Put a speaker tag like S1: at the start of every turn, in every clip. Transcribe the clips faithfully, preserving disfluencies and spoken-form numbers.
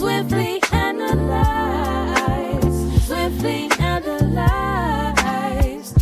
S1: Swiftly analyzed, swiftly analyzed.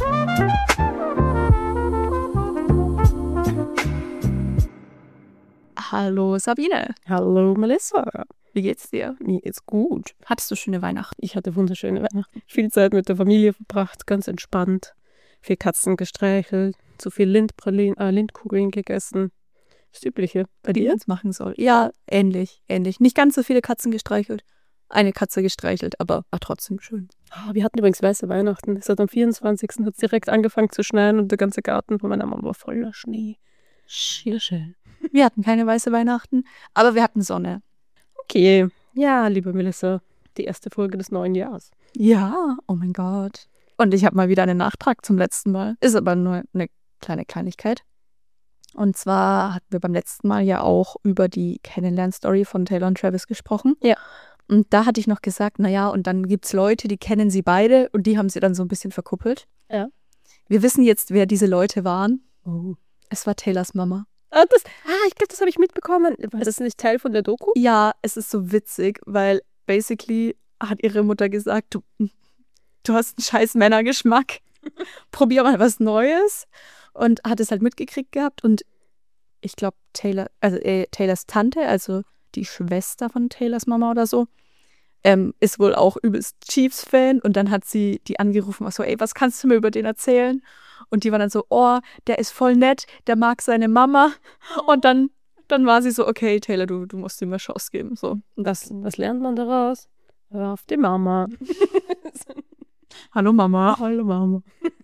S2: Hallo Sabine.
S3: Hallo Melissa.
S2: Wie geht's dir?
S3: Mir geht's gut.
S2: Hattest du schöne Weihnachten?
S3: Ich hatte wunderschöne Weihnachten. Viel Zeit mit der Familie verbracht, ganz entspannt. Viel Katzen gestreichelt, zu viel Lindpralin, äh, Lindkugeln gegessen. Das Übliche. Bei
S2: Die
S3: dir?
S2: man es machen soll. Ja, ähnlich, ähnlich. Nicht ganz so viele Katzen gestreichelt. Eine Katze gestreichelt, aber war trotzdem schön.
S3: Oh, wir hatten übrigens weiße Weihnachten. Es hat am vierundzwanzigsten hat's direkt angefangen zu schneien und der ganze Garten von meiner Mama war voller Schnee. Sehr schön.
S2: Wir hatten keine weiße Weihnachten, aber wir hatten Sonne.
S3: Okay. Ja, liebe Melissa, die erste Folge des neuen Jahres.
S2: Ja, oh mein Gott. Und ich habe mal wieder einen Nachtrag zum letzten Mal. Ist aber nur eine kleine Kleinigkeit. Und zwar hatten wir beim letzten Mal ja auch über die Kennenlern-Story von Taylor und Travis gesprochen.
S3: Ja.
S2: Und da hatte ich noch gesagt, naja, und dann gibt es Leute, die kennen sie beide und die haben sie dann so ein bisschen verkuppelt.
S3: Ja.
S2: Wir wissen jetzt, wer diese Leute waren.
S3: Oh.
S2: Es war Taylors Mama.
S3: Ah, das, ah ich glaube, das habe ich mitbekommen. War das nicht Teil von der Doku?
S2: Ja, es ist so witzig, weil basically hat ihre Mutter gesagt, du, du hast einen scheiß Männergeschmack. Probier mal was Neues. Und hat es halt mitgekriegt gehabt. Und ich glaube, Taylor, also äh, Taylors Tante, also die Schwester von Taylors Mama oder so, ähm, ist wohl auch übelst Chiefs-Fan. Und dann hat sie die angerufen, war so, ey, was kannst du mir über den erzählen? Und die war dann so, oh, der ist voll nett, der mag seine Mama. Und dann, dann war sie so, okay, Taylor, du, du musst ihm eine Chance geben. So.
S3: Und das, was lernt man daraus? Hör auf die Mama.
S2: Hallo Mama.
S3: Hallo Mama.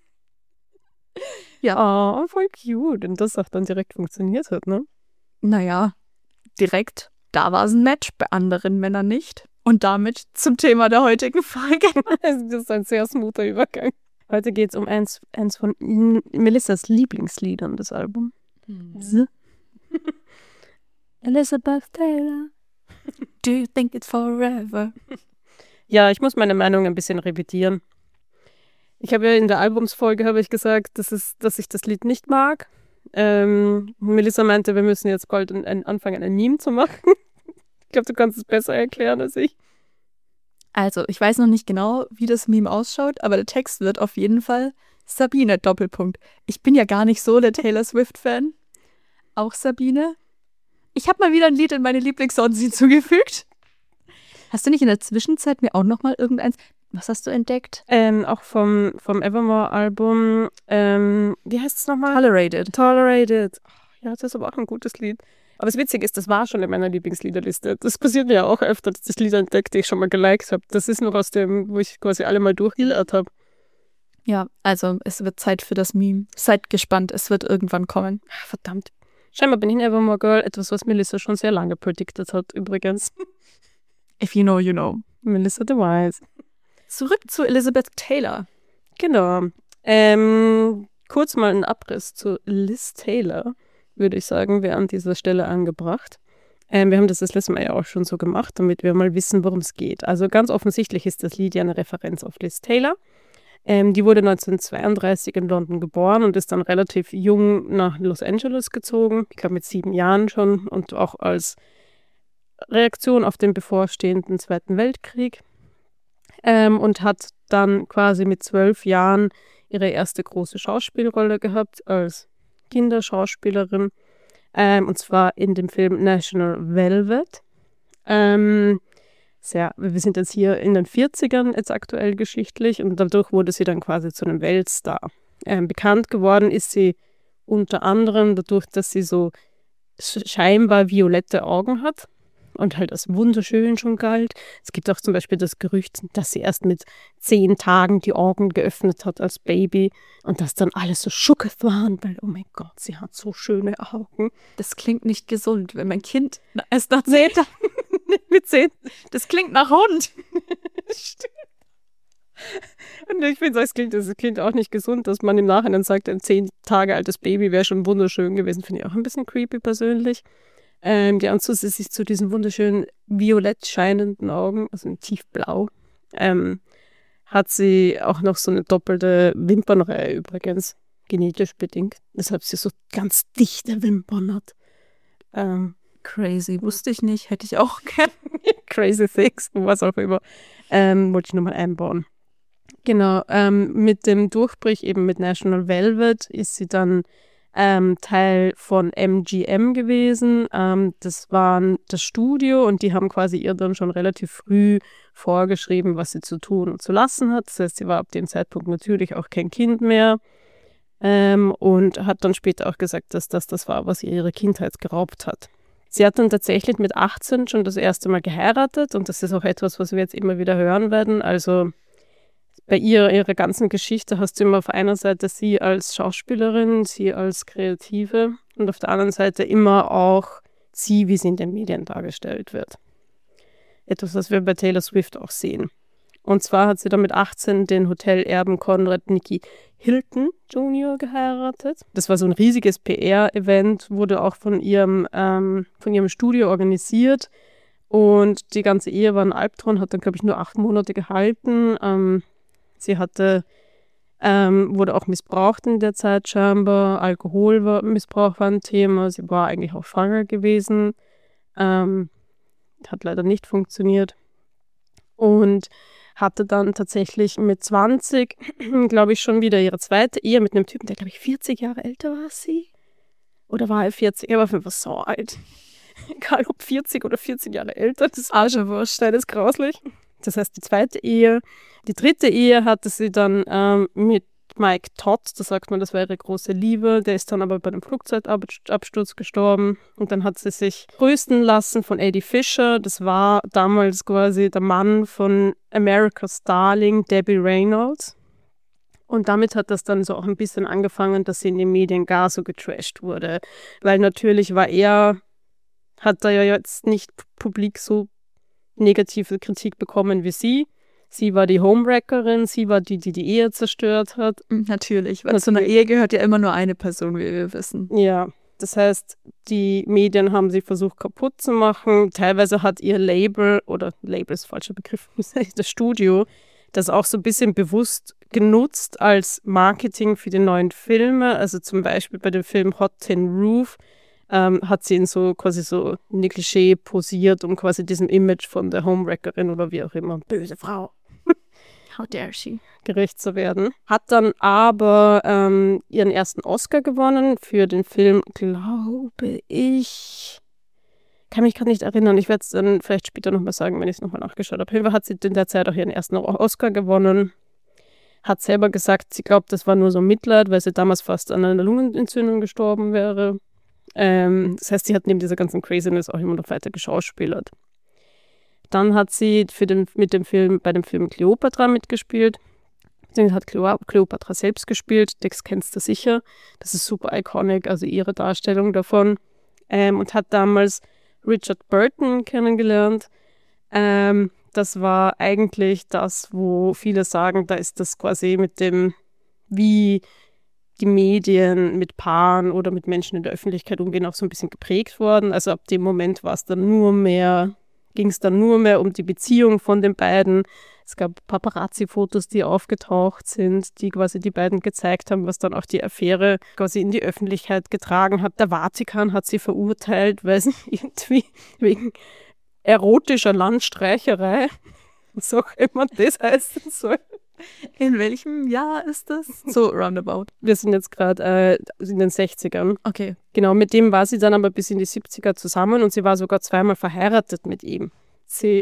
S3: Ja, oh, voll cute. Und das auch dann direkt funktioniert hat, ne?
S2: Naja, direkt, da war es ein Match, bei anderen Männern nicht. Und damit zum Thema der heutigen Folge.
S3: Das ist ein sehr smoother Übergang. Heute geht es um eins, eins von Melissas Lieblingsliedern des Albums.
S2: Hm. Elizabeth Taylor. Do you think it's forever?
S3: Ja, ich muss meine Meinung ein bisschen revidieren. Ich habe ja in der Albumsfolge habe ich gesagt, dass, es, dass ich das Lied nicht mag. Ähm, Melissa meinte, wir müssen jetzt bald ein, ein, anfangen, ein Meme zu machen. Ich glaube, du kannst es besser erklären als ich.
S2: Also, ich weiß noch nicht genau, wie das Meme ausschaut, aber der Text wird auf jeden Fall Sabine, Doppelpunkt. Ich bin ja gar nicht so der Taylor Swift-Fan. Auch Sabine. Ich habe mal wieder ein Lied in meine Lieblingssongs hinzugefügt. Hast du nicht in der Zwischenzeit mir auch noch mal irgendeins... Was hast du entdeckt?
S3: Ähm, auch vom, vom Evermore-Album, ähm, wie heißt es nochmal?
S2: Tolerated.
S3: Tolerated. Ja, das ist aber auch ein gutes Lied. Aber das Witzige ist, das war schon in meiner Lieblingsliederliste. Das passiert mir ja auch öfter, dass ich Lieder entdeckt, die ich schon mal geliked habe. Das ist noch aus dem, wo ich quasi alle mal durchgehört habe.
S2: Ja, also es wird Zeit für das Meme. Seid gespannt, es wird irgendwann kommen.
S3: Verdammt. Scheinbar bin ich ein Evermore Girl, etwas, was Melissa schon sehr lange predicted hat, übrigens.
S2: If you know, you know.
S3: Melissa the Wise.
S2: Zurück zu Elizabeth Taylor.
S3: Genau. Ähm, kurz mal ein Abriss zu Liz Taylor, würde ich sagen, wäre an dieser Stelle angebracht. Ähm, wir haben das das letzte Mal ja auch schon so gemacht, damit wir mal wissen, worum es geht. Also ganz offensichtlich ist das Lied ja eine Referenz auf Liz Taylor. Ähm, die wurde neunzehnhundertzweiunddreißig in London geboren und ist dann relativ jung nach Los Angeles gezogen. Ich glaube mit sieben Jahren schon und auch als Reaktion auf den bevorstehenden Zweiten Weltkrieg. Ähm, und hat dann quasi mit zwölf Jahren ihre erste große Schauspielrolle gehabt als Kinderschauspielerin. Ähm, und zwar in dem Film National Velvet. Ähm, sehr, wir sind jetzt hier in den vierzigern jetzt aktuell geschichtlich und dadurch wurde sie dann quasi zu einem Weltstar. Ähm, bekannt geworden ist sie unter anderem dadurch, dass sie so scheinbar violette Augen hat. Und halt als wunderschön schon galt. Es gibt auch zum Beispiel das Gerücht, dass sie erst mit zehn Tagen die Augen geöffnet hat als Baby und dass dann alles so schuckig waren, weil, oh mein Gott, sie hat so schöne Augen.
S2: Das klingt nicht gesund, wenn mein Kind erst nach zehn Tagen mit zehn, das klingt nach Hund.
S3: Stimmt. Und ich finde, es klingt das Kind auch nicht gesund, dass man im Nachhinein sagt, ein zehn Tage altes Baby wäre schon wunderschön gewesen. Finde ich auch ein bisschen creepy persönlich. Ähm, ja, und zusätzlich zu diesen wunderschönen violett scheinenden Augen, also tiefblau, ähm, hat sie auch noch so eine doppelte Wimpernreihe übrigens, genetisch bedingt. Deshalb sie so ganz dichte Wimpern hat. Ähm,
S2: Crazy, wusste ich nicht, hätte ich auch gern.
S3: Crazy Things, was auch immer, ähm, wollte ich nochmal einbauen. Genau, ähm, mit dem Durchbruch eben mit National Velvet ist sie dann ähm, Teil von M G M gewesen. Ähm, das war das Studio und die haben quasi ihr dann schon relativ früh vorgeschrieben, was sie zu tun und zu lassen hat. Das heißt, sie war ab dem Zeitpunkt natürlich auch kein Kind mehr ähm, und hat dann später auch gesagt, dass das das war, was ihr ihre Kindheit geraubt hat. Sie hat dann tatsächlich mit achtzehn schon das erste Mal geheiratet und das ist auch etwas, was wir jetzt immer wieder hören werden. Also bei ihr, ihrer ganzen Geschichte hast du immer auf einer Seite sie als Schauspielerin, sie als Kreative und auf der anderen Seite immer auch sie, wie sie in den Medien dargestellt wird. Etwas, was wir bei Taylor Swift auch sehen. Und zwar hat sie dann mit achtzehn den Hotelerben Conrad Nicky Hilton Junior geheiratet. Das war so ein riesiges P R-Event, wurde auch von ihrem, ähm, von ihrem Studio organisiert. Und die ganze Ehe war ein Albtraum, hat dann, glaube ich, nur acht Monate gehalten. Ähm, Sie hatte, ähm, wurde auch missbraucht in der Zeit scheinbar. Alkoholmissbrauch war ein Thema. Sie war eigentlich auch schwanger gewesen. Ähm, hat leider nicht funktioniert. Und hatte dann tatsächlich mit zwanzig, glaube ich, schon wieder ihre zweite Ehe mit einem Typen, der, glaube ich, vierzig Jahre älter war als sie. Oder war er vierzig? Er war auf jeden Fall so alt. Egal ob vierzig oder vierzehn Jahre älter, das ist auch schon wurscht, das ist grauslich. Das heißt, die zweite Ehe. Die dritte Ehe hatte sie dann ähm, mit Mike Todd, da sagt man, das war ihre große Liebe. Der ist dann aber bei einem Flugzeugabsturz gestorben. Und dann hat sie sich trösten lassen von Eddie Fisher. Das war damals quasi der Mann von America's Darling, Debbie Reynolds. Und damit hat das dann so auch ein bisschen angefangen, dass sie in den Medien gar so getrashed wurde. Weil natürlich war er, hat er ja jetzt nicht publik so negative Kritik bekommen wie sie. Sie war die Homewreckerin, sie war die, die die Ehe zerstört hat.
S2: Natürlich, weil zu einer Ehe gehört ja immer nur eine Person, wie wir wissen.
S3: Ja, das heißt, die Medien haben sie versucht kaputt zu machen. Teilweise hat ihr Label, oder Label ist falscher Begriff, das Studio, das auch so ein bisschen bewusst genutzt als Marketing für die neuen Filme. Also zum Beispiel bei dem Film Hot Tin Roof Ähm, hat sie in so quasi so Negligé posiert, um quasi diesem Image von der Homewreckerin oder wie auch immer, böse Frau,
S2: how dare she,
S3: gerecht zu werden. Hat dann aber ähm, ihren ersten Oscar gewonnen für den Film, glaube ich, kann mich gerade nicht erinnern, ich werde es dann vielleicht später nochmal sagen, wenn ich es nochmal nachgeschaut habe. Hilfe hat sie in der Zeit auch ihren ersten Oscar gewonnen. Hat selber gesagt, sie glaubt, das war nur so Mitleid, weil sie damals fast an einer Lungenentzündung gestorben wäre. Ähm, das heißt, sie hat neben dieser ganzen Craziness auch immer noch weiter geschauspielert. Dann hat sie für den, mit dem Film, bei dem Film Cleopatra mitgespielt. Den hat Cleopatra selbst gespielt. Das kennst du sicher. Das ist super iconic, also ihre Darstellung davon. Ähm, und hat damals Richard Burton kennengelernt. Ähm, das war eigentlich das, wo viele sagen, da ist das quasi mit dem, wie die Medien mit Paaren oder mit Menschen in der Öffentlichkeit umgehen, auch so ein bisschen geprägt worden. Also ab dem Moment war es dann nur mehr, ging es dann nur mehr um die Beziehung von den beiden. Es gab Paparazzi-Fotos, die aufgetaucht sind, die quasi die beiden gezeigt haben, was dann auch die Affäre quasi in die Öffentlichkeit getragen hat. Der Vatikan hat sie verurteilt, weil sie irgendwie wegen erotischer Landstreicherei, was auch immer das heißen soll.
S2: In welchem Jahr ist das? So roundabout.
S3: Wir sind jetzt gerade äh, in den sechzigern.
S2: Okay.
S3: Genau, mit dem war sie dann aber bis in die siebziger zusammen und sie war sogar zweimal verheiratet mit ihm. Sie,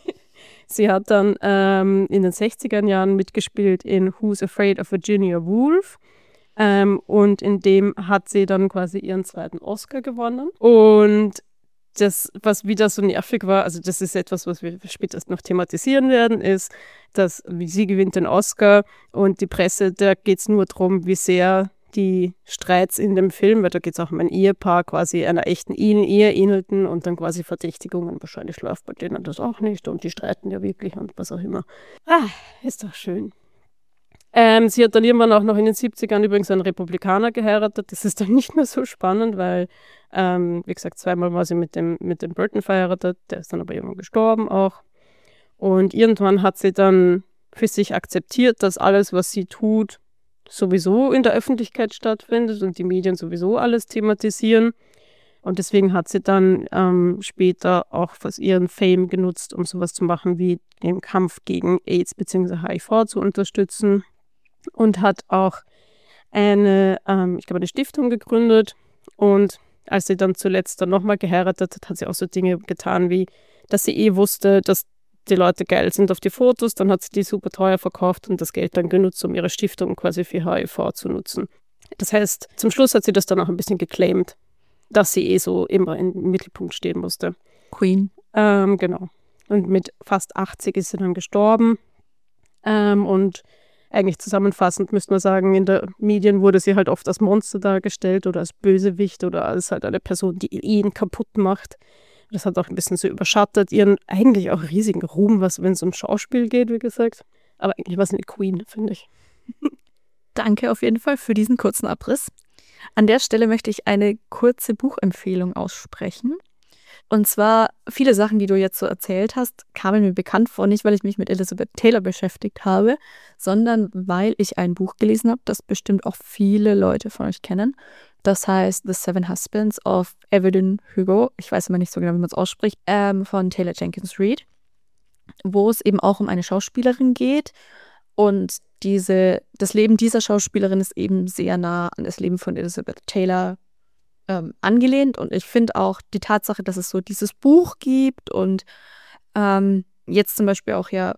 S3: sie hat dann ähm, in den sechziger Jahren mitgespielt in Who's Afraid of Virginia Woolf ähm, und in dem hat sie dann quasi ihren zweiten Oscar gewonnen. Und das, was wieder so nervig war, also das ist etwas, was wir später noch thematisieren werden, ist, dass sie gewinnt den Oscar und die Presse, da geht es nur darum, wie sehr die Streits in dem Film, weil da geht es auch um ein Ehepaar, quasi einer echten Ehe ähnelten und dann quasi Verdächtigungen, wahrscheinlich läuft bei denen das auch nicht und die streiten ja wirklich und was auch immer. Ah, ist doch schön. Ähm, sie hat dann irgendwann auch noch in den siebzigern übrigens einen Republikaner geheiratet. Das ist dann nicht mehr so spannend, weil, ähm, wie gesagt, zweimal war sie mit dem, mit dem Burton verheiratet. Der ist dann aber irgendwann gestorben auch. Und irgendwann hat sie dann für sich akzeptiert, dass alles, was sie tut, sowieso in der Öffentlichkeit stattfindet und die Medien sowieso alles thematisieren. Und deswegen hat sie dann ähm, später auch was ihren Fame genutzt, um sowas zu machen wie den Kampf gegen AIDS bzw. H I V zu unterstützen. Und hat auch eine, ähm, ich glaube, eine Stiftung gegründet. Und als sie dann zuletzt dann nochmal geheiratet hat, hat sie auch so Dinge getan, wie, dass sie eh wusste, dass die Leute geil sind auf die Fotos. Dann hat sie die super teuer verkauft und das Geld dann genutzt, um ihre Stiftung quasi für H I V zu nutzen. Das heißt, zum Schluss hat sie das dann auch ein bisschen geclaimed, dass sie eh so immer im Mittelpunkt stehen musste.
S2: Queen.
S3: Ähm, genau. Und mit fast achtzig ist sie dann gestorben. Ähm, und eigentlich zusammenfassend müsste man sagen, in den Medien wurde sie halt oft als Monster dargestellt oder als Bösewicht oder als halt eine Person, die Ehen kaputt macht. Das hat auch ein bisschen so überschattet ihren eigentlich auch riesigen Ruhm, was wenn es um Schauspiel geht, wie gesagt. Aber eigentlich war es eine Queen, finde ich.
S2: Danke auf jeden Fall für diesen kurzen Abriss. An der Stelle möchte ich eine kurze Buchempfehlung aussprechen. Und zwar, viele Sachen, die du jetzt so erzählt hast, kamen mir bekannt vor, nicht weil ich mich mit Elizabeth Taylor beschäftigt habe, sondern weil ich ein Buch gelesen habe, das bestimmt auch viele Leute von euch kennen. Das heißt The Seven Husbands of Evelyn Hugo. Ich weiß immer nicht so genau, wie man es ausspricht, ähm, von Taylor Jenkins Reid, wo es eben auch um eine Schauspielerin geht. Und diese, das Leben dieser Schauspielerin ist eben sehr nah an das Leben von Elizabeth Taylor ähm, angelehnt. Und ich finde auch die Tatsache, dass es so dieses Buch gibt und ähm, jetzt zum Beispiel auch ja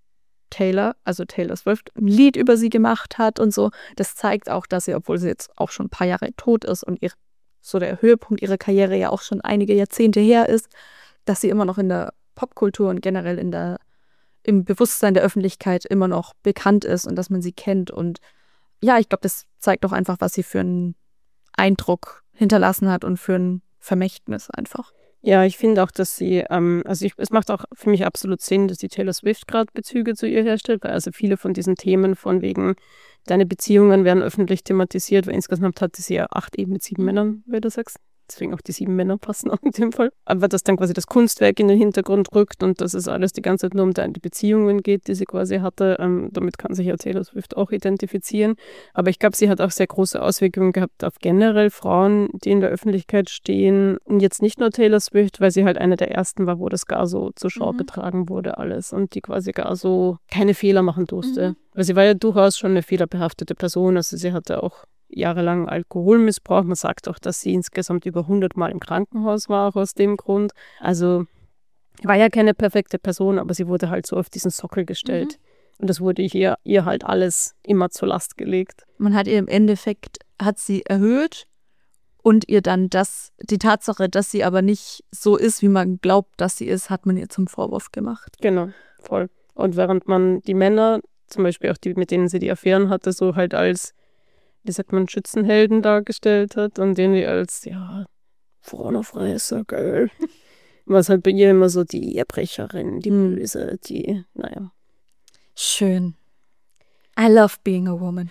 S2: Taylor, also Taylor Swift, ein Lied über sie gemacht hat und so, das zeigt auch, dass sie, obwohl sie jetzt auch schon ein paar Jahre tot ist und ihr, so der Höhepunkt ihrer Karriere ja auch schon einige Jahrzehnte her ist, dass sie immer noch in der Popkultur und generell in der im Bewusstsein der Öffentlichkeit immer noch bekannt ist und dass man sie kennt. Und ja, ich glaube, das zeigt auch einfach, was sie für einen Eindruck hinterlassen hat und für ein Vermächtnis einfach.
S3: Ja, ich finde auch, dass sie, ähm, also ich, es macht auch für mich absolut Sinn, dass die Taylor Swift gerade Bezüge zu ihr herstellt, weil also viele von diesen Themen von wegen, deine Beziehungen werden öffentlich thematisiert, weil insgesamt hatte sie ja acht Ehen mit sieben Männern, wie du sagst. Deswegen auch die sieben Männer passen auch in dem Fall. Aber dass dann quasi das Kunstwerk in den Hintergrund rückt und dass es alles die ganze Zeit nur um die Beziehungen geht, die sie quasi hatte. Ähm, damit kann sich ja Taylor Swift auch identifizieren. Aber ich glaube, sie hat auch sehr große Auswirkungen gehabt auf generell Frauen, die in der Öffentlichkeit stehen. Und jetzt nicht nur Taylor Swift, weil sie halt eine der ersten war, wo das gar so zur Schau mhm. getragen wurde alles. Und die quasi gar so keine Fehler machen durfte. Mhm. Weil sie war ja durchaus schon eine fehlerbehaftete Person. Also sie hatte auch jahrelang Alkoholmissbrauch. Man sagt auch, dass sie insgesamt über hundert Mal im Krankenhaus war, auch aus dem Grund. Also war ja keine perfekte Person, aber sie wurde halt so auf diesen Sockel gestellt. Mhm. Und das wurde hier, ihr halt alles immer zur Last gelegt.
S2: Man hat ihr im Endeffekt, hat sie erhöht und ihr dann das, die Tatsache, dass sie aber nicht so ist, wie man glaubt, dass sie ist, hat man ihr zum Vorwurf gemacht.
S3: Genau, voll. Und während man die Männer, zum Beispiel auch die, mit denen sie die Affären hatte, so halt als, wie sagt man, Schützenhelden dargestellt hat und den die als, ja, Frauenfresser, geil. Was halt bei ihr immer so die Erbrecherin, die
S2: Mhm.
S3: Böse, die, naja.
S2: Schön. I love being a woman.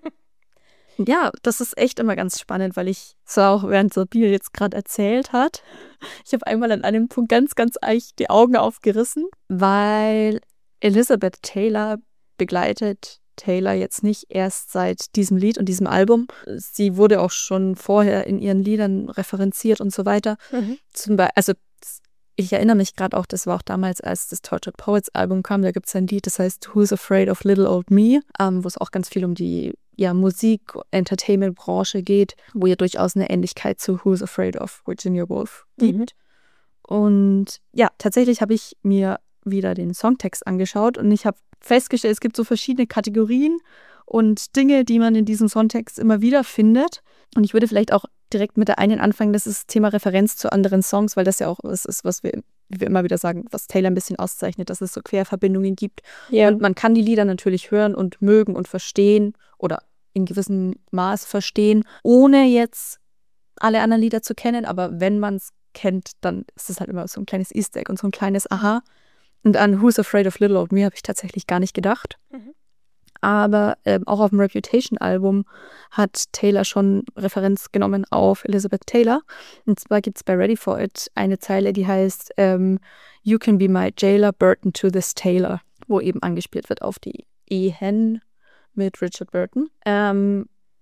S2: Ja, das ist echt immer ganz spannend, weil ich so auch, während Sabine jetzt gerade erzählt hat, ich habe einmal an einem Punkt ganz, ganz eich die Augen aufgerissen, weil Elizabeth Taylor begleitet Taylor jetzt nicht erst seit diesem Lied und diesem Album. Sie wurde auch schon vorher in ihren Liedern referenziert und so weiter.
S3: Mhm.
S2: Zum Beispiel, also ich erinnere mich gerade auch, das war auch damals, als das Tortured Poets Album kam, da gibt es ein Lied, das heißt Who's Afraid of Little Old Me, ähm, wo es auch ganz viel um die ja, Musik-, Entertainment-Branche geht, wo ihr durchaus eine Ähnlichkeit zu Who's Afraid of Virginia Woolf gibt. Mhm. Und ja, tatsächlich habe ich mir wieder den Songtext angeschaut und ich habe festgestellt, es gibt so verschiedene Kategorien und Dinge, die man in diesem Songtext immer wieder findet. Und ich würde vielleicht auch direkt mit der einen anfangen, das ist das Thema Referenz zu anderen Songs, weil das ja auch was ist, was wir, wie wir immer wieder sagen, was Taylor ein bisschen auszeichnet, dass es so Querverbindungen gibt.
S3: Ja.
S2: Und man kann die Lieder natürlich hören und mögen und verstehen oder in gewissem Maß verstehen, ohne jetzt alle anderen Lieder zu kennen. Aber wenn man es kennt, dann ist es halt immer so ein kleines Easter Egg und so ein kleines Aha. Und an Who's Afraid of Little Old Me habe ich tatsächlich gar nicht gedacht.
S3: Mhm.
S2: Aber ähm, auch auf dem Reputation-Album hat Taylor schon Referenz genommen auf Elizabeth Taylor. Und zwar gibt es bei Ready for It eine Zeile, die heißt ähm, You can be my jailer, Burton to this Taylor, wo eben angespielt wird auf die Ehen mit Richard Burton. Ähm,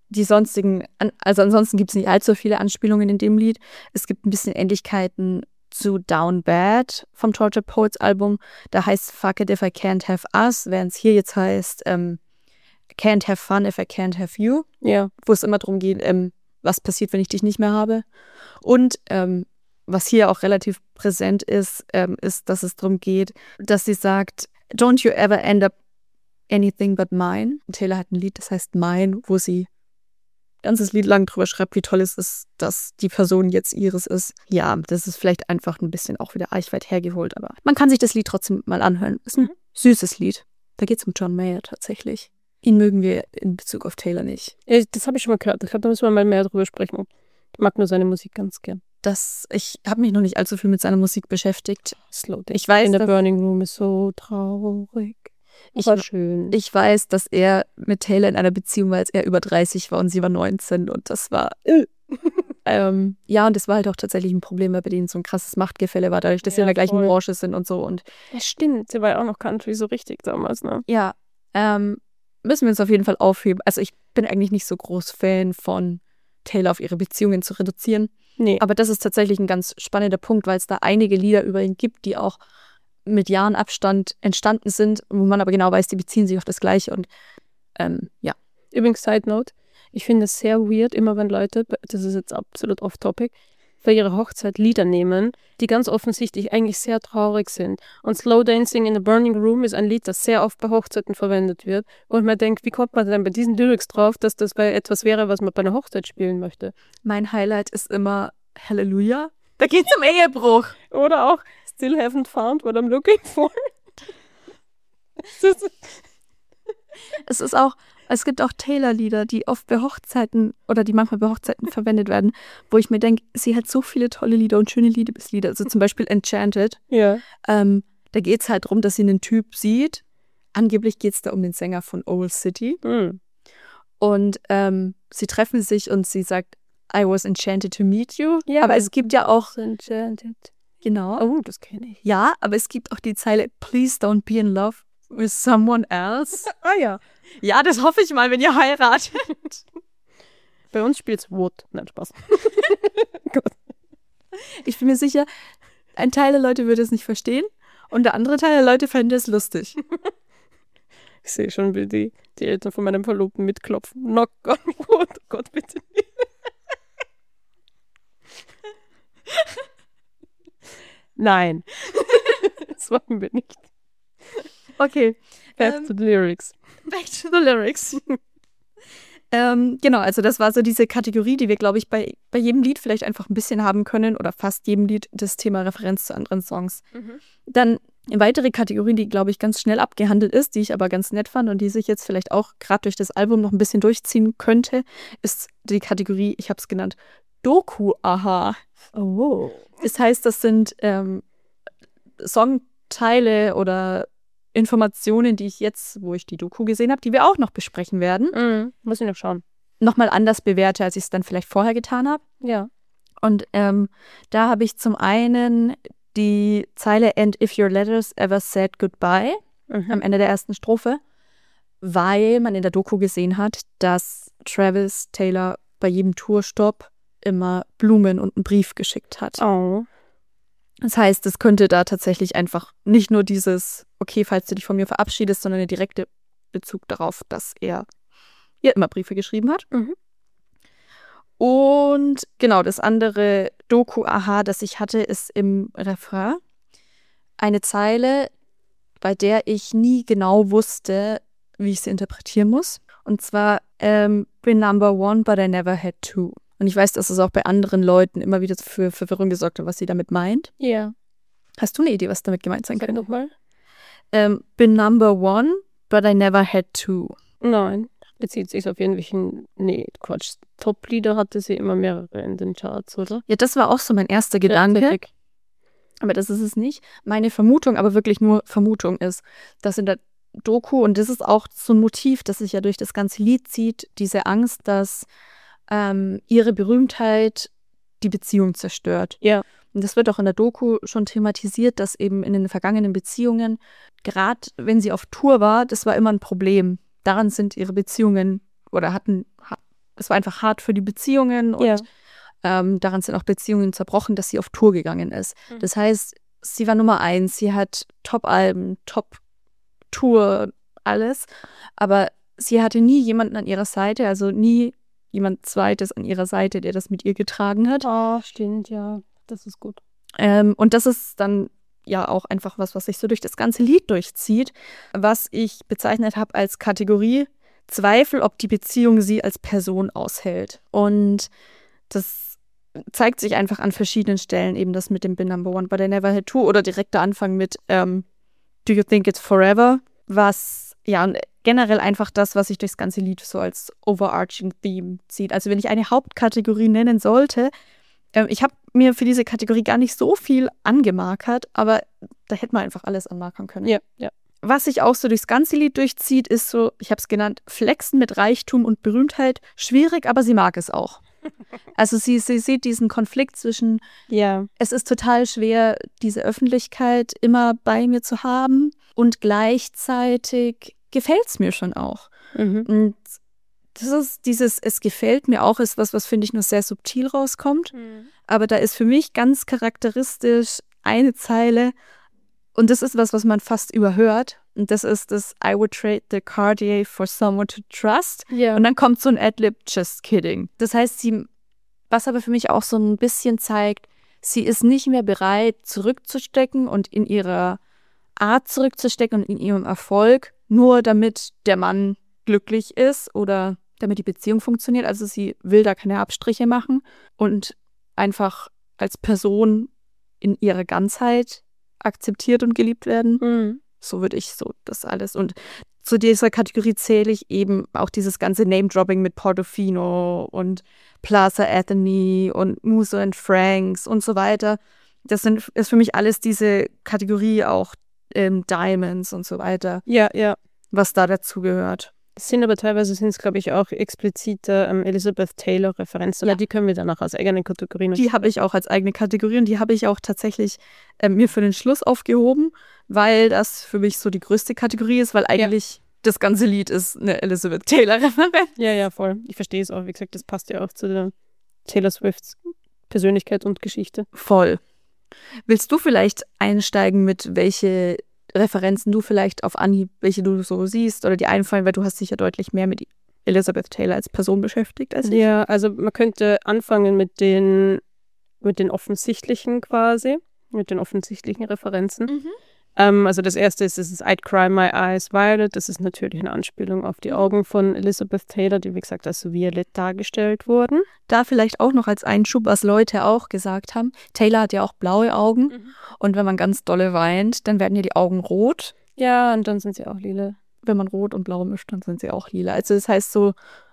S2: die sonstigen, also ansonsten gibt es nicht allzu viele Anspielungen in dem Lied. Es gibt ein bisschen Ähnlichkeiten zu Down Bad vom Tortured Poets Album. Da heißt Fuck it if I can't have us, während es hier jetzt heißt ähm, Can't have fun if I can't have you.
S3: Ja.
S2: Wo es immer darum geht, ähm, was passiert, wenn ich dich nicht mehr habe. Und ähm, was hier auch relativ präsent ist, ähm, ist, dass es darum geht, dass sie sagt, don't you ever end up anything but mine. Und Taylor hat ein Lied, das heißt Mine, wo sie ein ganzes Lied lang drüber schreibt, wie toll es ist, dass die Person jetzt ihres ist. Ja, das ist vielleicht einfach ein bisschen auch wieder arg weit hergeholt, aber man kann sich das Lied trotzdem mal anhören. Ist ein mhm. süßes Lied. Da geht es um John Mayer tatsächlich. Ihn mögen wir in Bezug auf Taylor nicht.
S3: Das habe ich schon mal gehört. Ich glaube, da müssen wir mal mehr drüber sprechen. Ich mag nur seine Musik ganz gern.
S2: Das, ich habe mich noch nicht allzu viel mit seiner Musik beschäftigt.
S3: Slow Day.
S2: Ich weiß,
S3: In the Burning Room ist so traurig.
S2: Ich,
S3: war schön.
S2: Ich weiß, dass er mit Taylor in einer Beziehung war, als er über dreißig war und sie war neunzehn und das war ähm, ja, und das war halt auch tatsächlich ein Problem, weil bei denen so ein krasses Machtgefälle war, dadurch, dass ja, sie in der gleichen voll. Branche sind und so. Und
S3: ja, stimmt, sie war ja auch noch Country so richtig damals, ne?
S2: Ja, ähm, müssen wir uns auf jeden Fall aufheben. Also ich bin eigentlich nicht so groß Fan von Taylor auf ihre Beziehungen zu reduzieren.
S3: Nee.
S2: Aber das ist tatsächlich ein ganz spannender Punkt, weil es da einige Lieder über ihn gibt, die auch mit Jahren Abstand entstanden sind, wo man aber genau weiß, die beziehen sich auf das Gleiche und ähm, ja.
S3: Übrigens, Side Note, ich finde es sehr weird, immer wenn Leute, das ist jetzt absolut off-topic, für ihre Hochzeit Lieder nehmen, die ganz offensichtlich eigentlich sehr traurig sind. Und Slow Dancing in the Burning Room ist ein Lied, das sehr oft bei Hochzeiten verwendet wird. Und man denkt, wie kommt man denn bei diesen Lyrics drauf, dass das bei etwas wäre, was man bei einer Hochzeit spielen möchte?
S2: Mein Highlight ist immer Halleluja. Da geht's um Ehebruch.
S3: Oder auch Still haven't found what I'm looking for.
S2: Es ist auch, es gibt auch Taylor-Lieder, die oft bei Hochzeiten oder die manchmal bei Hochzeiten verwendet werden, wo ich mir denke, sie hat so viele tolle Lieder und schöne Liebeslieder. Also zum Beispiel Enchanted.
S3: Ja.
S2: Ähm, da geht es halt darum, dass sie einen Typ sieht. Angeblich geht es da um den Sänger von Owl City.
S3: Mhm.
S2: Und ähm, sie treffen sich und sie sagt, I was enchanted to meet you.
S3: Ja,
S2: aber es gibt ja auch...
S3: Enchanted.
S2: Genau.
S3: Oh, das kenne ich.
S2: Ja, aber es gibt auch die Zeile, please don't be in love with someone else.
S3: Ah ja.
S2: Ja, das hoffe ich mal, wenn ihr heiratet.
S3: Bei uns spielt's Wood. Nein, Spaß.
S2: Gut. Ich bin mir sicher, ein Teil der Leute würde es nicht verstehen und der andere Teil der Leute fände es lustig.
S3: Ich sehe schon, wie die, die Eltern von meinem Verlobten mitklopfen. Knock on wood. Oh Gott, bitte nicht. Nein. Das machen wir nicht.
S2: Okay.
S3: Back
S2: ähm,
S3: to the lyrics.
S2: Back to the lyrics. ähm, genau, also das war so diese Kategorie, die wir, glaube ich, bei, bei jedem Lied vielleicht einfach ein bisschen haben können oder fast jedem Lied das Thema Referenz zu anderen Songs.
S3: Mhm.
S2: Dann eine weitere Kategorie, die, glaube ich, ganz schnell abgehandelt ist, die ich aber ganz nett fand und die sich jetzt vielleicht auch gerade durch das Album noch ein bisschen durchziehen könnte, ist die Kategorie, ich habe es genannt, Doku-Aha.
S3: Oh.
S2: Das heißt, das sind ähm, Songteile oder Informationen, die ich jetzt, wo ich die Doku gesehen habe, die wir auch noch besprechen werden.
S3: Mhm. Muss ich noch schauen.
S2: Nochmal anders bewerte, als ich es dann vielleicht vorher getan habe.
S3: Ja.
S2: Und ähm, da habe ich zum einen die Zeile And if your letters ever said goodbye
S3: mhm.
S2: am Ende der ersten Strophe, weil man in der Doku gesehen hat, dass Travis Taylor bei jedem Tourstopp immer Blumen und einen Brief geschickt hat.
S3: Oh.
S2: Das heißt, es könnte da tatsächlich einfach nicht nur dieses, okay, falls du dich von mir verabschiedest, sondern einen direkten Bezug darauf, dass er ihr immer Briefe geschrieben hat.
S3: Mhm.
S2: Und genau, das andere Doku-Aha, das ich hatte, ist im Refrain eine Zeile, bei der ich nie genau wusste, wie ich sie interpretieren muss. Und zwar, ähm, been number one, but I never had two. Und ich weiß, dass es auch bei anderen Leuten immer wieder für Verwirrung gesorgt hat, was sie damit meint.
S3: Ja.
S2: Hast du eine Idee, was damit gemeint sein
S3: Sag
S2: könnte?
S3: nochmal.
S2: Ähm, been number one, but I never had two.
S3: Nein. Bezieht sich auf irgendwelchen, nee, Quatsch. Top-Lieder hatte sie immer mehrere in den Charts, oder?
S2: Ja, das war auch so mein erster Gedanke.
S3: Ja,
S2: aber das ist es nicht. Meine Vermutung, aber wirklich nur Vermutung ist, dass in der Doku, und das ist auch so ein Motiv, das sich ja durch das ganze Lied zieht, diese Angst, dass ähm, ihre Berühmtheit die Beziehung zerstört.
S3: Ja.
S2: Und das wird auch in der Doku schon thematisiert, dass eben in den vergangenen Beziehungen, gerade wenn sie auf Tour war, das war immer ein Problem. Daran sind ihre Beziehungen oder hatten, es war einfach hart für die Beziehungen und
S3: Ja.
S2: ähm, daran sind auch Beziehungen zerbrochen, dass sie auf Tour gegangen ist.
S3: Mhm.
S2: Das heißt, sie war Nummer eins, sie hat Top-Alben, Top-Tour, alles, aber sie hatte nie jemanden an ihrer Seite, also nie jemand Zweites an ihrer Seite, der das mit ihr getragen hat.
S3: Oh, stimmt, ja. Das ist gut.
S2: Ähm, und das ist dann ja auch einfach was, was sich so durch das ganze Lied durchzieht, was ich bezeichnet habe als Kategorie Zweifel, ob die Beziehung sie als Person aushält. Und das zeigt sich einfach an verschiedenen Stellen, eben das mit dem Been Number One, but I never had to, oder direkt der Anfang mit ähm, Do you think it's forever? Was, ja, und generell einfach das, was sich durchs ganze Lied so als overarching Theme zieht. Also wenn ich eine Hauptkategorie nennen sollte, ähm, ich habe mir für diese Kategorie gar nicht so viel angemarkert, aber da hätte man einfach alles anmarkern können.
S3: Ja, ja.
S2: Was sich auch so durchs ganze Lied durchzieht, ist so, ich habe es genannt, Flexen mit Reichtum und Berühmtheit. Schwierig, aber sie mag es auch. Also sie, sie sieht diesen Konflikt zwischen,
S3: Ja.
S2: es ist total schwer, diese Öffentlichkeit immer bei mir zu haben und gleichzeitig gefällt es mir schon auch.
S3: Mhm.
S2: Und das ist dieses, es gefällt mir auch, ist was, was finde ich nur sehr subtil rauskommt.
S3: Mhm.
S2: Aber da ist für mich ganz charakteristisch eine Zeile und das ist was, was man fast überhört. Und das ist das I would trade the Cartier for someone to trust.
S3: Ja.
S2: Und dann kommt so ein Adlib, just kidding. Das heißt, sie, was aber für mich auch so ein bisschen zeigt, sie ist nicht mehr bereit, zurückzustecken und in ihrer Art zurückzustecken und in ihrem Erfolg, nur damit der Mann glücklich ist oder damit die Beziehung funktioniert. Also sie will da keine Abstriche machen und einfach als Person in ihrer Ganzheit akzeptiert und geliebt werden.
S3: Mhm.
S2: So würde ich so das alles. Und zu dieser Kategorie zähle ich eben auch dieses ganze Name-Dropping mit Portofino und Plaza Anthony und Musso and Franks und so weiter. Das sind, ist für mich alles diese Kategorie, auch ähm, Diamonds und so weiter,
S3: Ja, ja.
S2: was da dazu gehört.
S3: Es sind aber teilweise sind es, glaube ich, auch explizite ähm, Elizabeth Taylor-Referenzen.
S2: Ja.
S3: Die können wir danach als eigene Kategorie noch
S2: Die habe ich auch als eigene Kategorie und die habe ich auch tatsächlich äh, mir für den Schluss aufgehoben, weil das für mich so die größte Kategorie ist, weil eigentlich das ganze Lied ist eine Elizabeth Taylor-Referenz.
S3: Ja, ja, voll. Ich verstehe es auch. Wie gesagt, das passt ja auch zu der Taylor Swifts Persönlichkeit und Geschichte.
S2: Voll. Willst du vielleicht einsteigen mit welche Referenzen du vielleicht auf Anhieb, welche du so siehst oder die einfallen, weil du hast dich ja deutlich mehr mit Elizabeth Taylor als Person beschäftigt als ich.
S3: Ja, also man könnte anfangen mit den, mit den offensichtlichen quasi, mit den offensichtlichen Referenzen.
S2: Mhm.
S3: Ähm, also das erste ist, das ist I'd Cry My Eyes Violet. Das ist natürlich eine Anspielung auf die Augen von Elizabeth Taylor, die wie gesagt als violett dargestellt wurden.
S2: Da vielleicht auch noch als Einschub, was Leute auch gesagt haben. Taylor hat ja auch blaue Augen
S3: Mhm.
S2: und wenn man ganz dolle weint, dann werden ja die Augen rot.
S3: Ja, und dann sind sie auch lila.
S2: Wenn man rot und blau mischt, dann sind sie auch lila. Also das heißt so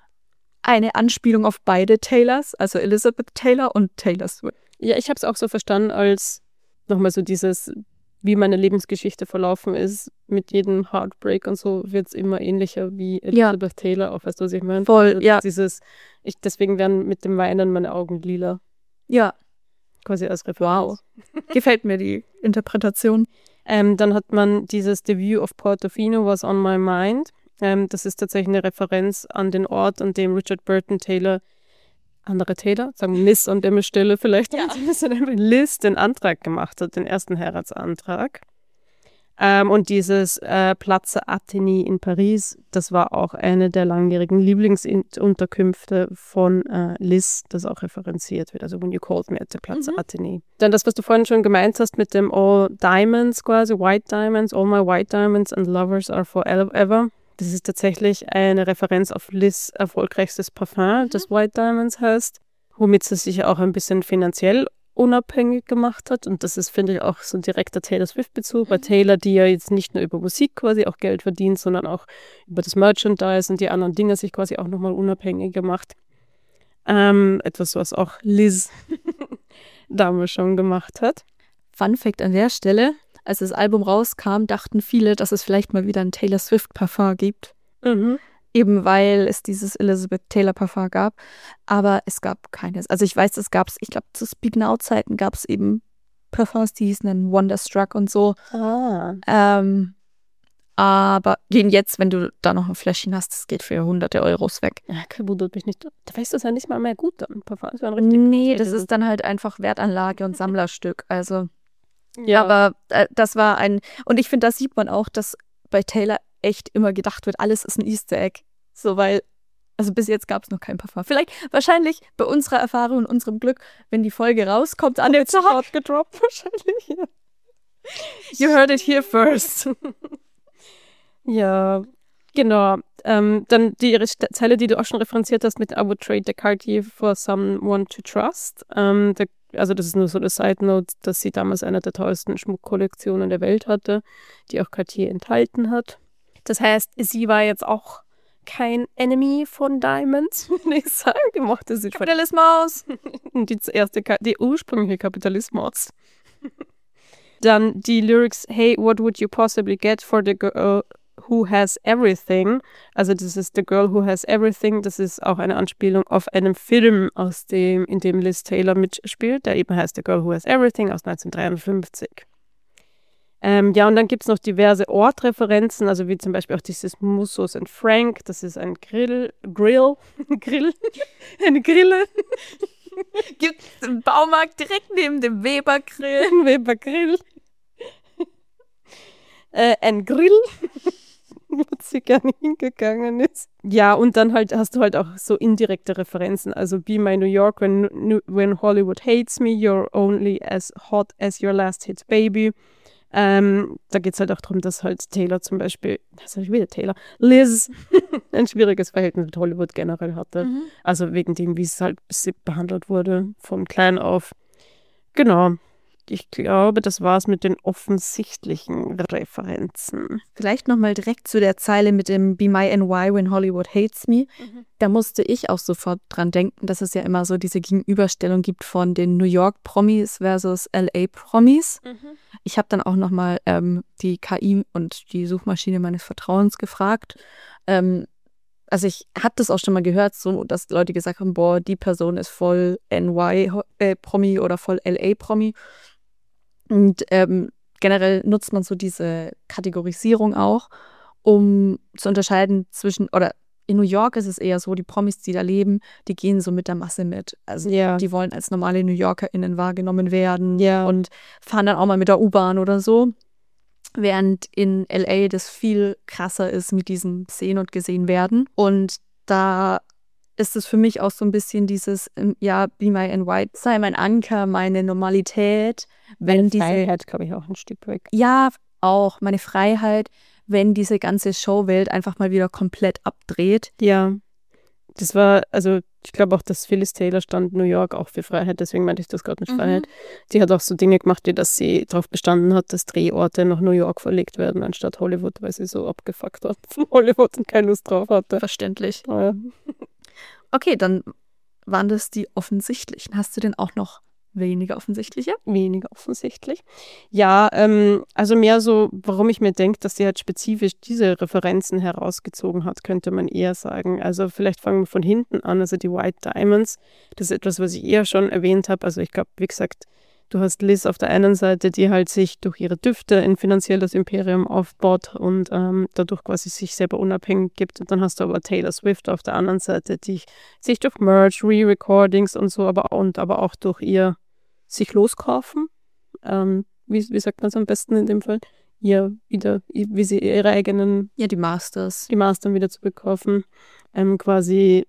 S2: eine Anspielung auf beide Taylors, also Elizabeth Taylor und Taylor Swift.
S3: Ja, ich habe es auch so verstanden als nochmal so dieses, wie meine Lebensgeschichte verlaufen ist, mit jedem Heartbreak und so wird es immer ähnlicher wie Elizabeth Taylor, auch weißt du, was ich meine?
S2: Voll,
S3: Also
S2: ja.
S3: Dieses, ich, deswegen werden mit dem Weinen meine Augen lila,
S2: Ja,
S3: quasi als Referenz.
S2: wow. Gefällt mir die Interpretation.
S3: Ähm, dann hat man dieses The View of Portofino was on my mind. Ähm, das ist tatsächlich eine Referenz an den Ort, an dem Richard Burton Taylor, andere Taylor, sagen Liz an der Stelle vielleicht,
S2: Ja.
S3: Liz den Antrag gemacht hat, den ersten Heiratsantrag. Ähm, und dieses äh, Plaza Athénée in Paris, das war auch eine der langjährigen Lieblingsunterkünfte von äh, Liz, das auch referenziert wird. Also when you called me at the Plaza
S2: Mhm.
S3: Athénée. Dann das, was du vorhin schon gemeint hast mit dem All Diamonds quasi, White Diamonds, all my white diamonds and lovers are forever. Das ist tatsächlich eine Referenz auf Liz' erfolgreichstes Parfum, das White Diamonds heißt, womit sie sich auch ein bisschen finanziell unabhängig gemacht hat. Und das ist, finde ich, auch so ein direkter Taylor Swift-Bezug, weil Taylor, die ja jetzt nicht nur über Musik quasi auch Geld verdient, sondern auch über das Merchandise und die anderen Dinge sich quasi auch nochmal unabhängig gemacht. Ähm, etwas, was auch Liz damals schon gemacht hat.
S2: Fun Fact an der Stelle, als das Album rauskam, dachten viele, dass es vielleicht mal wieder ein Taylor Swift Parfum gibt.
S3: Mhm.
S2: Eben weil es dieses Elizabeth Taylor Parfum gab. Aber es gab keines. Also ich weiß, es gab es, ich glaube, zu Speak Now Zeiten gab es eben Parfums, die hießen dann Wonderstruck und so.
S3: Ah.
S2: Ähm, Aber gehen jetzt, wenn du da noch ein Fläschchen hast, das geht für hunderte Euros weg.
S3: Ja, wundert mich nicht. Da weißt du es ja nicht mal mehr gut dann. Parfum ist ja ein richtig
S2: Nee, das ist dann halt einfach Wertanlage und Sammlerstück. Also,
S3: ja.
S2: aber äh, das war ein, und ich finde, da sieht man auch, dass bei Taylor echt immer gedacht wird, alles ist ein Easter Egg. So, weil, also bis jetzt gab es noch kein Parfum. Vielleicht, wahrscheinlich bei unserer Erfahrung und unserem Glück, wenn die Folge rauskommt, an dem Tag
S3: gedroppt wahrscheinlich. Ja.
S2: You heard it here first.
S3: Ja, genau. Ähm, dann die ihre St- Zeile, die du auch schon referenziert hast mit I would trade the Cartier for someone to trust. Ähm, der, also das ist nur so eine Side Note, dass sie damals eine der teuersten Schmuckkollektionen der Welt hatte, die auch Cartier enthalten hat. Das heißt, sie war jetzt auch kein Enemy von Diamonds, würde ich sagen. Die mochte sie schon.
S2: Kapitalismus.
S3: Die erste, Ka- die ursprüngliche Kapitalismus. Dann die Lyrics, hey, what would you possibly get for the girl who has everything? Also das ist The Girl Who Has Everything. Das ist auch eine Anspielung auf einen Film, aus dem, in dem Liz Taylor mitspielt, der eben heißt The Girl Who Has Everything aus neunzehnhundertdreiundfünfzig. Ähm, ja, und dann gibt es noch diverse Ortreferenzen, also wie zum Beispiel auch dieses Mussos and Frank. Das ist ein Grill, Grill, Grill, eine Grille.
S2: Gibt es im Baumarkt direkt neben dem Weber-Grill.
S3: Ein Weber-Grill. Äh, ein Grill, wo sie gerne hingegangen ist. Ja, und dann halt hast du halt auch so indirekte Referenzen. Also Be My New York, when, when Hollywood hates me, you're only as hot as your last hit baby. Ähm, da geht es halt auch darum, dass halt Taylor zum Beispiel, das sag ich wieder Taylor, Liz ein schwieriges Verhältnis mit Hollywood generell hatte. Mhm. Also wegen dem, wie es halt behandelt wurde, von klein auf. Genau. Ich glaube, das war's mit den offensichtlichen Referenzen.
S2: Vielleicht nochmal direkt zu der Zeile mit dem Be My N Y when Hollywood hates me. Mhm. Da musste ich auch sofort dran denken, dass es ja immer so diese Gegenüberstellung gibt von den New York-Promis versus L A-Promis. Mhm. Ich habe dann auch nochmal ähm, die K I und die Suchmaschine meines Vertrauens gefragt. Ähm, also ich hatte das auch schon mal gehört, so dass Leute gesagt haben, boah, die Person ist voll N Y-Promi oder voll L A-Promi. Und ähm, generell nutzt man so diese Kategorisierung auch, um zu unterscheiden zwischen, oder in New York ist es eher so, die Promis, die da leben, die gehen so mit der Masse mit. Also ja. Die wollen als normale New YorkerInnen wahrgenommen werden ja. Und fahren dann auch mal mit der U-Bahn oder so. Während in L A das viel krasser ist mit diesem Sehen und Gesehen werden. Und da ist es für mich auch so ein bisschen dieses, ja, Be My N Y, sei mein Anker, meine Normalität.
S3: Wenn diese Freiheit, glaube ich, auch ein Stück weg.
S2: Ja, auch meine Freiheit, wenn diese ganze Showwelt einfach mal wieder komplett abdreht.
S3: Ja, das war, also ich glaube auch, dass Phyllis Taylor stand New York auch für Freiheit, deswegen meinte ich das gerade mit mhm. Freiheit. Die hat auch so Dinge gemacht, wie dass sie darauf bestanden hat, dass Drehorte nach New York verlegt werden, anstatt Hollywood, weil sie so abgefuckt hat von Hollywood und keine Lust drauf hatte.
S2: Verständlich.
S3: Oh, ja.
S2: Okay, dann waren das die offensichtlichen. Hast du denn auch noch weniger offensichtliche?
S3: Weniger offensichtlich. Ja, ähm, also mehr so, warum ich mir denke, dass sie halt spezifisch diese Referenzen herausgezogen hat, könnte man eher sagen. Also vielleicht fangen wir von hinten an, also die White Diamonds. Das ist etwas, was ich eher schon erwähnt habe. Also ich glaube, wie gesagt, du hast Liz auf der einen Seite, die halt sich durch ihre Düfte ein finanzielles Imperium aufbaut und ähm, dadurch quasi sich selber unabhängig gibt. Und dann hast du aber Taylor Swift auf der anderen Seite, die sich durch Merch, Re-Recordings und so, aber, und aber auch durch ihr sich loskaufen. Ähm, wie, wie sagt man es am besten in dem Fall? Ihr wieder, wie sie ihre eigenen...
S2: Ja, die Masters.
S3: Die Masters wieder zurückkaufen. Ähm, quasi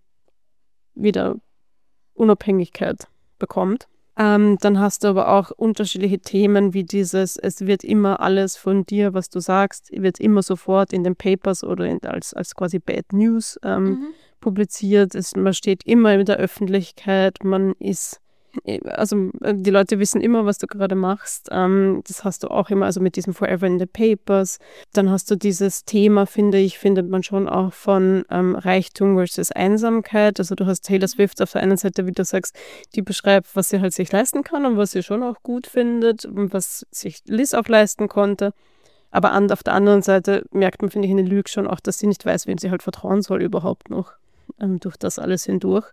S3: wieder Unabhängigkeit bekommt. Ähm, dann hast du aber auch unterschiedliche Themen wie dieses, es wird immer alles von dir, was du sagst, wird immer sofort in den Papers oder in, als, als quasi Bad News ähm, mhm. publiziert. Es, man steht immer in der Öffentlichkeit, man ist, also die Leute wissen immer, was du gerade machst. Ähm, das hast du auch immer, also mit diesem Forever in the Papers. Dann hast du dieses Thema, finde ich, findet man schon auch von ähm, Reichtum versus Einsamkeit. Also du hast Taylor Swift auf der einen Seite, wie du sagst, die beschreibt, was sie halt sich leisten kann und was sie schon auch gut findet und was sich Liz auch leisten konnte. Aber an, auf der anderen Seite merkt man, finde ich, in den Lügen schon auch, dass sie nicht weiß, wem sie halt vertrauen soll überhaupt noch ähm, durch das alles hindurch.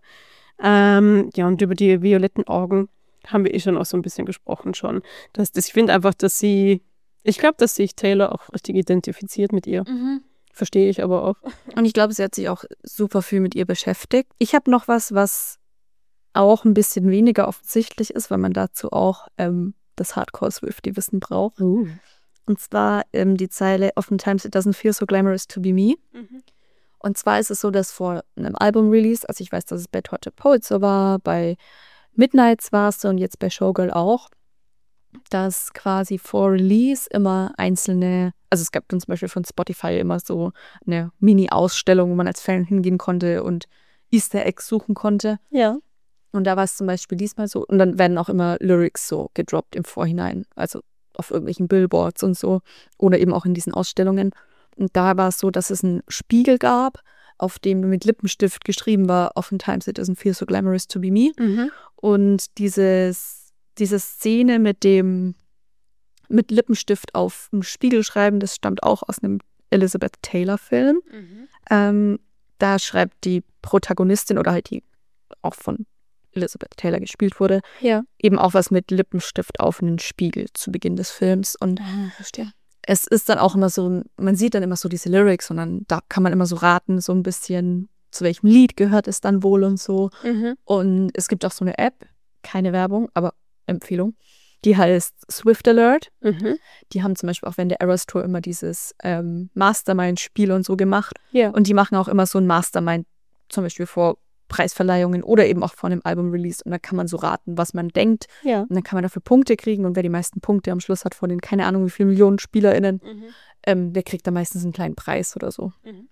S3: Ähm, ja, und über die violetten Augen haben wir eh schon auch so ein bisschen gesprochen schon. Das, das, ich finde einfach, dass sie Ich glaube, dass sich Taylor auch richtig identifiziert mit ihr.
S2: Mhm.
S3: Verstehe ich aber auch.
S2: Und ich glaube, sie hat sich auch super viel mit ihr beschäftigt. Ich habe noch was, was auch ein bisschen weniger offensichtlich ist, weil man dazu auch ähm, das Hardcore-Swiftie-Wissen braucht.
S3: Uh.
S2: Und zwar ähm, die Zeile "Oftentimes it doesn't feel so glamorous to be me".
S3: Mhm.
S2: Und zwar ist es so, dass vor einem Album-Release, also ich weiß, dass es bei Tortured Poets so war, bei Midnights war es so und jetzt bei Showgirl auch, dass quasi vor Release immer einzelne, also es gab dann zum Beispiel von Spotify immer so eine Mini-Ausstellung, wo man als Fan hingehen konnte und Easter Eggs suchen konnte.
S3: Ja.
S2: Und da war es zum Beispiel diesmal so, und dann werden auch immer Lyrics so gedroppt im Vorhinein, also auf irgendwelchen Billboards und so, oder eben auch in diesen Ausstellungen. Und da war es so, dass es einen Spiegel gab, auf dem mit Lippenstift geschrieben war, "Oftentimes it doesn't feel so glamorous to be me".
S3: Mhm.
S2: Und dieses, diese Szene mit dem mit Lippenstift auf dem Spiegel schreiben, das stammt auch aus einem Elizabeth Taylor-Film.
S3: Mhm.
S2: Ähm, da schreibt die Protagonistin, oder halt die auch von Elizabeth Taylor gespielt wurde,
S3: Ja.
S2: eben auch was mit Lippenstift auf einen Spiegel zu Beginn des Films. Und
S3: Ah, verstehe.
S2: es ist dann auch immer so, man sieht dann immer so diese Lyrics und dann da kann man immer so raten, so ein bisschen, zu welchem Lied gehört es dann wohl und so.
S3: Mhm.
S2: Und es gibt auch so eine App, keine Werbung, aber Empfehlung, die heißt Swift Alert.
S3: Mhm.
S2: Die haben zum Beispiel auch während der Eras Tour immer dieses ähm, Mastermind-Spiel und so gemacht.
S3: Ja.
S2: Und die machen auch immer so ein Mastermind, zum Beispiel vor Preisverleihungen oder eben auch vor einem Album-Release. Und da kann man so raten, was man denkt.
S3: Ja.
S2: Und dann kann man dafür Punkte kriegen. Und wer die meisten Punkte am Schluss hat von den, keine Ahnung, wie viele Millionen SpielerInnen,
S3: Mhm.
S2: ähm, der kriegt dann meistens einen kleinen Preis oder so.
S3: Mhm.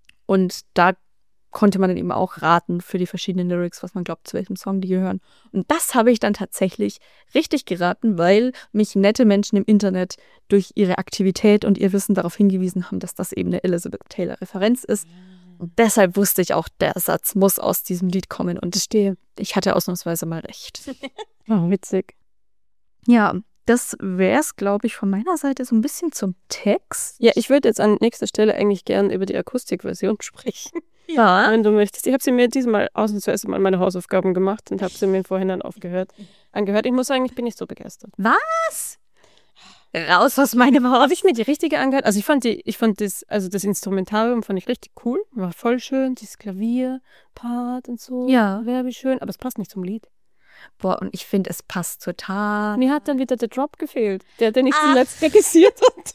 S2: Und da konnte man dann eben auch raten für die verschiedenen Lyrics, was man glaubt, zu welchem Song die gehören. Und das habe ich dann tatsächlich richtig geraten, weil mich nette Menschen im Internet durch ihre Aktivität und ihr Wissen darauf hingewiesen haben, dass das eben eine Elizabeth Taylor-Referenz ist. Und deshalb wusste ich auch, der Satz muss aus diesem Lied kommen. Und
S3: Verstehe.
S2: ich hatte ausnahmsweise mal recht.
S3: Oh, witzig.
S2: Ja, das wäre es, glaube ich, von meiner Seite so ein bisschen zum Text.
S3: Ja, ich würde jetzt an nächster Stelle eigentlich gern über die Akustikversion sprechen.
S2: Ja.
S3: Wenn du möchtest. Ich habe sie mir diesmal ausnahmsweise mal meine Hausaufgaben gemacht und habe sie mir im Vorhinein aufgehört, angehört. Ich muss sagen, ich bin nicht so begeistert.
S2: Was? Raus aus meinem Haus.
S3: Habe ich mir die richtige angehört? Also ich fand die, ich fand das, also das Instrumentarium fand ich richtig cool. War voll schön, dieses Klavierpart und so.
S2: Ja.
S3: Wäre wie schön, aber es passt nicht zum Lied.
S2: Boah, und ich finde, es passt total.
S3: Mir hat dann wieder der Drop gefehlt, der, der nicht
S2: Ah.
S3: zuletzt regisiert hat.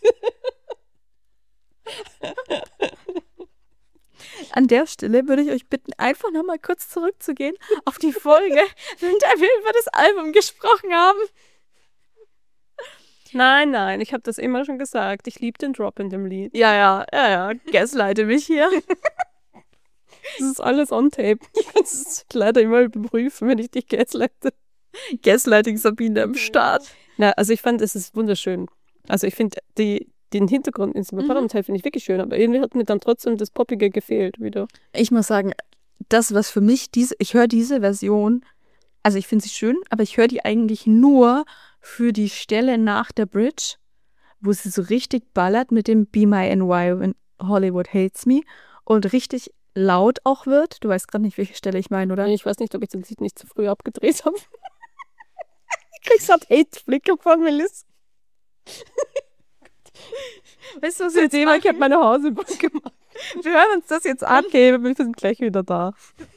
S2: An der Stelle würde ich euch bitten, einfach noch mal kurz zurückzugehen auf die Folge, in der wir über das Album gesprochen haben.
S3: Nein, nein, ich habe das immer schon gesagt. Ich liebe den Drop in dem Lied.
S2: Ja, ja, ja, ja, gaslighte mich hier.
S3: Das ist alles on tape. Ich kann es leider immer überprüfen, wenn ich dich gaslighte.
S2: Gaslighting Sabine am Start.
S3: Na, also ich fand, es ist wunderschön. Also ich finde, die, den Hintergrund ins Instrumentalteil finde ich wirklich schön, aber irgendwie hat mir dann trotzdem das Poppige gefehlt wieder.
S2: Ich muss sagen, das, was für mich diese, ich höre diese Version, also ich finde sie schön, aber ich höre die eigentlich nur für die Stelle nach der Bridge, wo sie so richtig ballert mit dem Be My N Y when Hollywood Hates Me und richtig laut auch wird. Du weißt gerade nicht, welche Stelle ich meine, oder?
S3: Ich weiß nicht, ob ich das Lied nicht zu früh abgedreht habe. Ich krieg's halt Hate-Flicker von Melissa.
S2: Weißt du, was
S3: Das
S2: jetzt
S3: Thema, ich habe meine Hausaufgaben gemacht.
S2: Wir hören uns das jetzt an.
S3: Okay, wir sind gleich wieder da.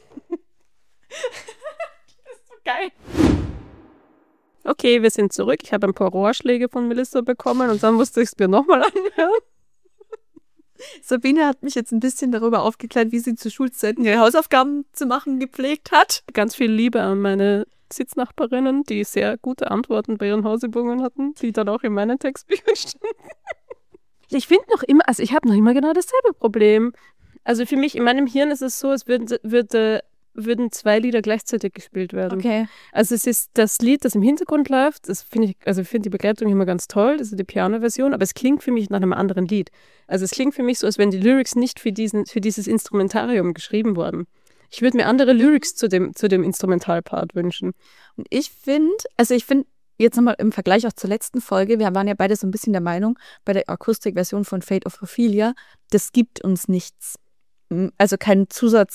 S2: Das ist so geil.
S3: Okay, wir sind zurück. Ich habe ein paar Rohrschläge von Melissa bekommen und dann musste ich es mir nochmal anhören.
S2: Sabine hat mich jetzt ein bisschen darüber aufgeklärt, wie sie zu Schulzeiten ihre Hausaufgaben zu machen gepflegt hat.
S3: Ganz viel Liebe an meine Sitznachbarinnen, die sehr gute Antworten bei ihren Hausübungen hatten, die dann auch in meinen Textbüchern stehen. Ich finde noch immer, also ich habe noch immer genau dasselbe Problem. Also für mich, in meinem Hirn ist es so, es würden, würde, würden zwei Lieder gleichzeitig gespielt werden.
S2: Okay.
S3: Also es ist das Lied, das im Hintergrund läuft, das finde ich, also ich finde die Begleitung immer ganz toll, das ist die Piano-Version, aber es klingt für mich nach einem anderen Lied. Also es klingt für mich so, als wären die Lyrics nicht für, diesen, für dieses Instrumentarium geschrieben worden. Ich würde mir andere Lyrics zu dem, zu dem Instrumentalpart wünschen.
S2: Und ich finde, also ich finde, jetzt nochmal im Vergleich auch zur letzten Folge, wir waren ja beide so ein bisschen der Meinung, bei der Akustikversion von Fate of Ophelia, das gibt uns nichts. Also keinen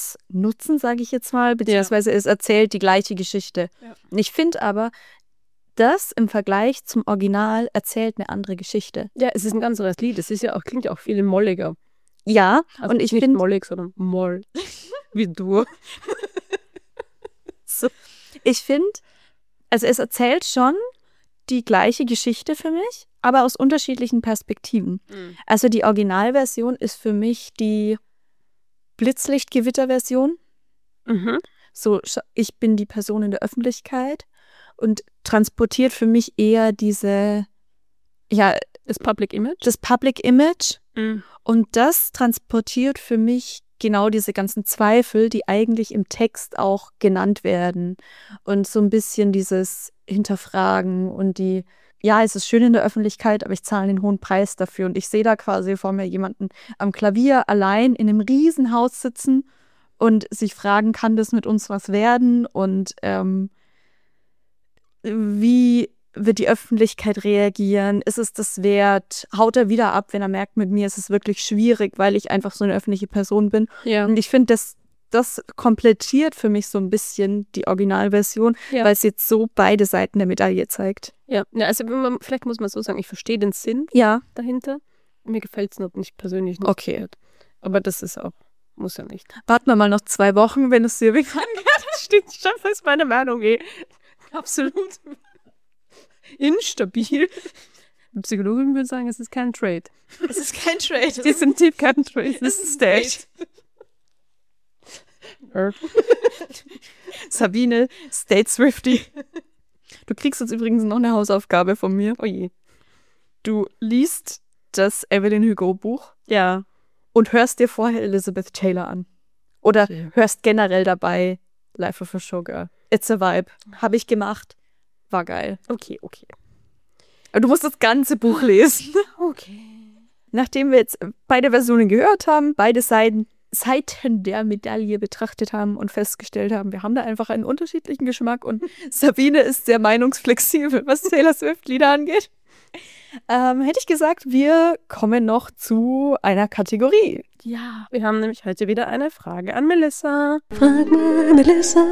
S2: Zusatznutzen, sage ich jetzt mal, beziehungsweise es erzählt die gleiche Geschichte.
S3: Ja.
S2: Ich finde aber, das im Vergleich zum Original erzählt eine andere Geschichte.
S3: Ja, es ist ein ganz anderes Lied. Es ist ja auch, klingt ja auch viel molliger.
S2: Ja,
S3: Also
S2: und ich
S3: nicht
S2: finde,
S3: mollig, sondern moll. Wie du.
S2: so, ich finde, also es erzählt schon die gleiche Geschichte für mich, aber aus unterschiedlichen Perspektiven.
S3: Mhm.
S2: Also die Originalversion ist für mich die Blitzlichtgewitter-Version.
S3: Mhm.
S2: So, sch- ich bin die Person in der Öffentlichkeit und transportiert für mich eher diese, ja,
S3: Das Public Image.
S2: das Public Image.
S3: Mhm.
S2: Und das transportiert für mich genau diese ganzen Zweifel, die eigentlich im Text auch genannt werden. Und so ein bisschen dieses Hinterfragen und die, ja, es ist schön in der Öffentlichkeit, aber ich zahle einen hohen Preis dafür. Und ich sehe da quasi vor mir jemanden am Klavier allein in einem Riesenhaus sitzen und sich fragen, kann das mit uns was werden? Und ähm, wie wird die Öffentlichkeit reagieren? Ist es das wert? Haut er wieder ab, wenn er merkt, mit mir ist es wirklich schwierig, weil ich einfach so eine öffentliche Person bin?
S3: Ja.
S2: Und ich finde, das, das komplettiert für mich so ein bisschen die Originalversion,
S3: Ja.
S2: weil es jetzt so beide Seiten der Medaille zeigt.
S3: Ja. Ja, also wenn man, vielleicht muss man so sagen, ich verstehe den Sinn
S2: Ja.
S3: dahinter. Mir gefällt es noch nicht persönlich nicht.
S2: Okay.
S3: gut. Aber das ist auch, muss ja nicht.
S2: Warten wir mal noch zwei Wochen, wenn es dir bekannt
S3: Das stimmt, das ist meine Meinung eh. Absolut. Instabil. Eine Psychologin würde sagen, es ist kein Trade.
S2: Es ist kein Trade.
S3: Definitiv kein Trade. Es ist ein State. Nerd.
S2: Sabine, State Swifty. Du kriegst jetzt übrigens noch eine Hausaufgabe von mir.
S3: Oh je.
S2: Du liest das Evelyn Hugo Buch
S3: Ja.
S2: und hörst dir vorher Elizabeth Taylor an. Oder
S3: Okay.
S2: hörst generell dabei Life of a Showgirl. It's a Vibe. Habe ich gemacht. War geil.
S3: Okay, okay.
S2: Aber du musst das ganze Buch lesen.
S3: Okay.
S2: Nachdem wir jetzt beide Versionen gehört haben, beide Seiten, Seiten der Medaille betrachtet haben und festgestellt haben, wir haben da einfach einen unterschiedlichen Geschmack und Sabine ist sehr meinungsflexibel, was Taylor Swift-Lieder angeht. Ähm, hätte ich gesagt, wir kommen noch zu einer Kategorie.
S3: Ja, wir haben nämlich heute wieder eine Frage an Melissa. Frag mal Melissa.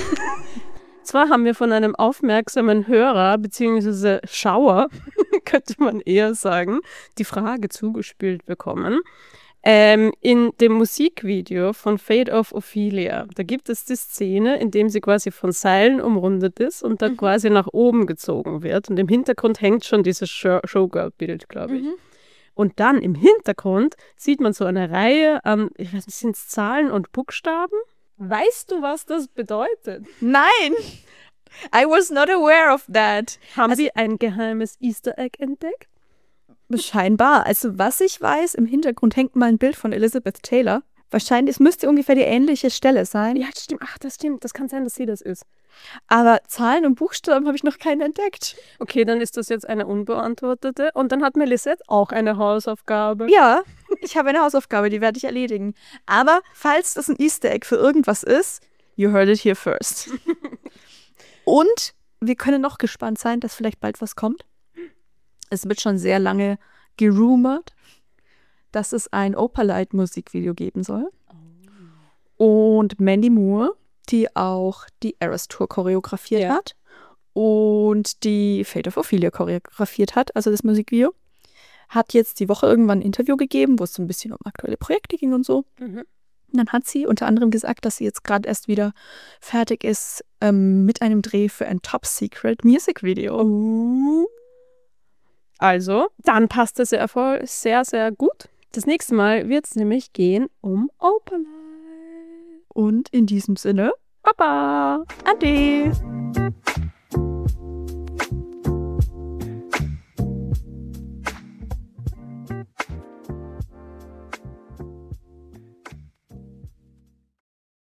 S3: Zwar haben wir von einem aufmerksamen Hörer bzw. Schauer, könnte man eher sagen, die Frage zugespielt bekommen. Ähm, in dem Musikvideo von Fate of Ophelia, da gibt es die Szene, in dem sie quasi von Seilen umrundet ist und da
S2: Mhm.
S3: quasi nach oben gezogen wird. Und im Hintergrund hängt schon dieses Show- Showgirl-Bild, glaube ich.
S2: Mhm.
S3: Und dann im Hintergrund sieht man so eine Reihe an, ich weiß nicht, sind es Zahlen und Buchstaben? Weißt du, was das bedeutet?
S2: Nein! I was not aware of that.
S3: Haben Sie ein geheimes Easter Egg entdeckt?
S2: Scheinbar. Also was ich weiß, im Hintergrund hängt mal ein Bild von Elizabeth Taylor. Wahrscheinlich, es müsste ungefähr die ähnliche Stelle sein.
S3: Ja, stimmt. Ach, das stimmt. Das kann sein, dass sie das ist.
S2: Aber Zahlen und Buchstaben habe ich noch keinen entdeckt.
S3: Okay, dann ist das jetzt eine unbeantwortete. Und dann hat Melissa auch eine Hausaufgabe.
S2: Ja, ich habe eine Hausaufgabe, die werde ich erledigen. Aber falls das ein Easter Egg für irgendwas ist, you heard it here first. Und wir können noch gespannt sein, dass vielleicht bald was kommt. Es wird schon sehr lange gerumort, dass es ein Opalite-Musikvideo geben soll. Und Mandy Moore, die auch die Eras Tour choreografiert
S3: Ja.
S2: hat und die Fate of Ophelia choreografiert hat, also das Musikvideo, hat jetzt die Woche irgendwann ein Interview gegeben, wo es so ein bisschen um aktuelle Projekte ging und so.
S3: Mhm.
S2: Und dann hat sie unter anderem gesagt, dass sie jetzt gerade erst wieder fertig ist ähm, mit einem Dreh für ein Top-Secret-Music-Video.
S3: Oh. Also, dann passt das ja voll sehr, sehr gut. Das nächste Mal wird es nämlich gehen um Opalite.
S2: Und in diesem Sinne,
S3: Baba!
S2: Ade!